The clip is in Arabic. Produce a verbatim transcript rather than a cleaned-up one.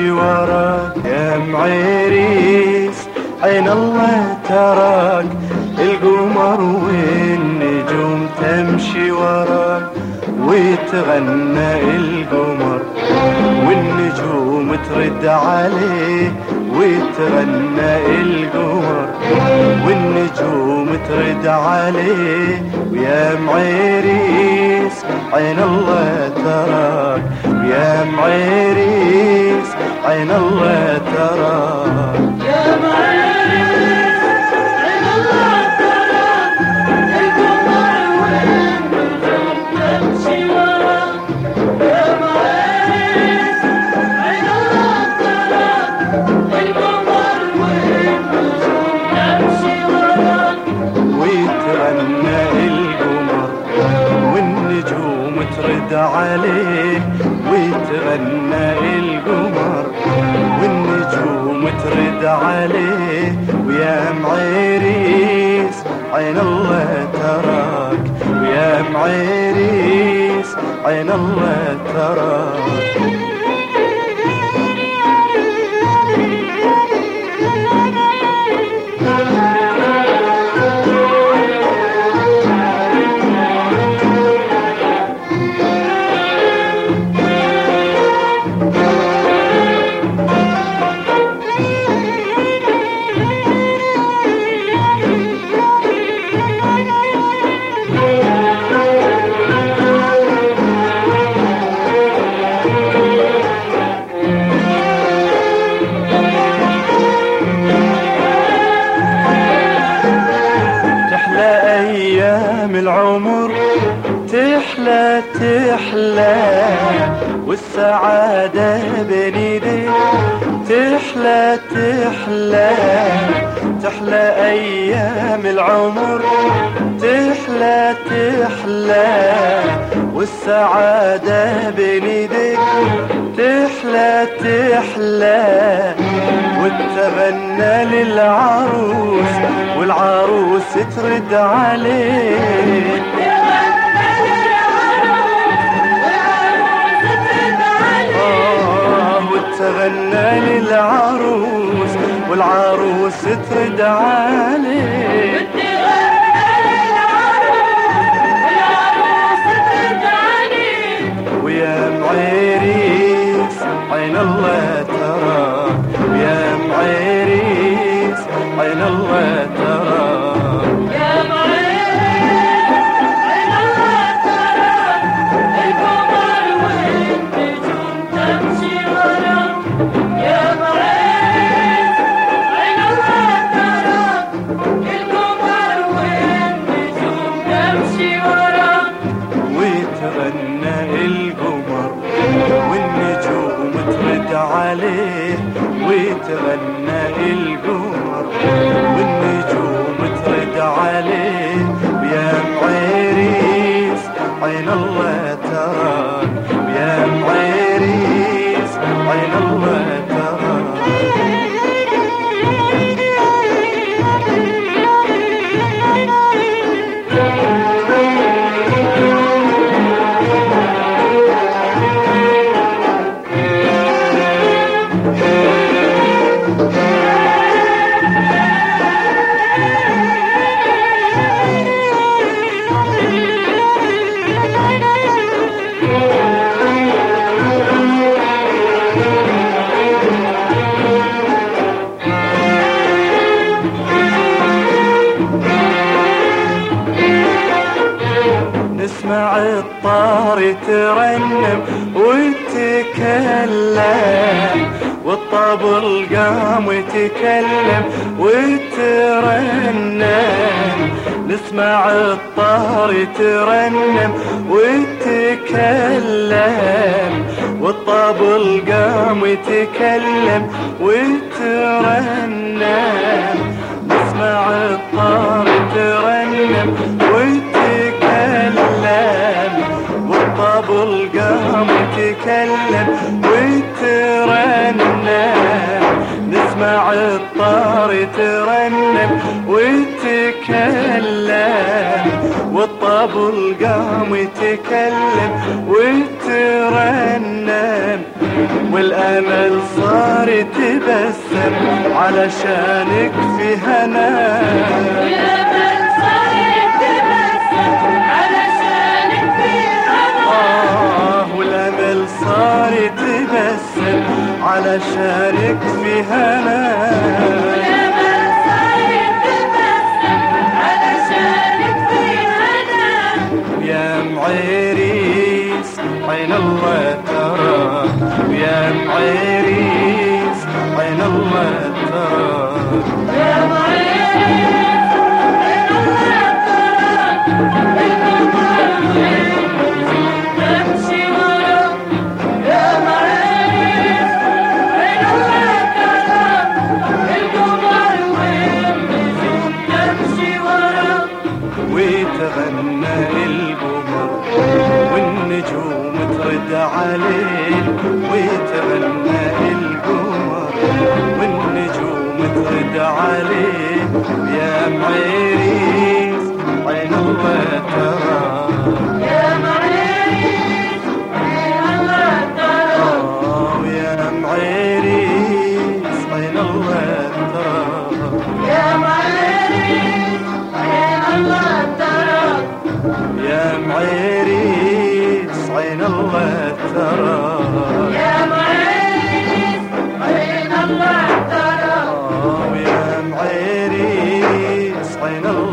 تمشي وراك يا معيريس، عين الله تراك، القمر والنجوم تمشي وراك، ويتغنى القمر والنجوم ترد عليه، ويتغنى القمر والنجوم ترد عليه. ويا معيريس عين الله تراك، ويا معيريس عين الله تراك، يا معيريس عين الله تراك، القمر والنجوم تمشي وراك. يا معيريس عين الله تراك، القمر والنجوم تمشي وراك، ويتغنى القمر والنجوم ترد عليه، ويتغنى القمر والنجوم ترد عليه. ويا معيريس عين الله تراك، ويا معيريس عين الله تراك. العمر تحلى تحلى والسعادة بين ايديك، تحلى تحلى تحلى أيام العمر، تحلى تحلى والسعادة بين ايديك، تحلى تحلى وتغنى للعروس والعروس ترد عليه، وتغنى للعروس والعروس ترد عليه. ويا معيريس عين الله تراك، ويا معيريس عين الله تراك، يا معيريس عين الله تراك، القمر والنجوم تمشي وراك. يا معيريس عين الله تراك، القمر والنجوم تمشي وراك، ويتغنى القمر والنجوم ترد عليه، ويتغنى القمر والنجوم ترد عليه. ويا معيريس عين الله تراك، ويا معيريس عين الله تراك. نسمع الطار ترنم وتكلم، والطبل قام وتكلم وترنم. نسمع الطار ترنم وتكلم، والطبل قام وتكلم وترنم. نسمع الطار ترنم وتكلم، والطبل قام وتكلم وترنم. نسمع الطار ترنم وتكلم، والطبل قام وتكلم وترنم. والامل صار يتبسم علشانك في هنا. والأمل صار يتبسم علشانك في هنا. آه والامل صار يتبسم علشانك في هنا. والأمل صار يتبسم علشانك في هنا. يا معيريس عين الله تراك، يا معيريس عين الله تراك. يا معيريس عين الله تراك، القمر والنجوم تمشي وراك. يا معيريس عين الله تراك، القمر والنجوم تمشي وراك. ويتغنى القمر والنجوم ترد عليه، ويتغنى القمر والنجوم ترد عليه. يا معيريس عين الله تراك، يا معيريس عين الله تراك. آه يا معيريس عين الله تراك. يا معيريس عين الله تراك. يا معيريس عين الله تراك. يا معيريس عين الله تراك. آه يا معيريس عين الله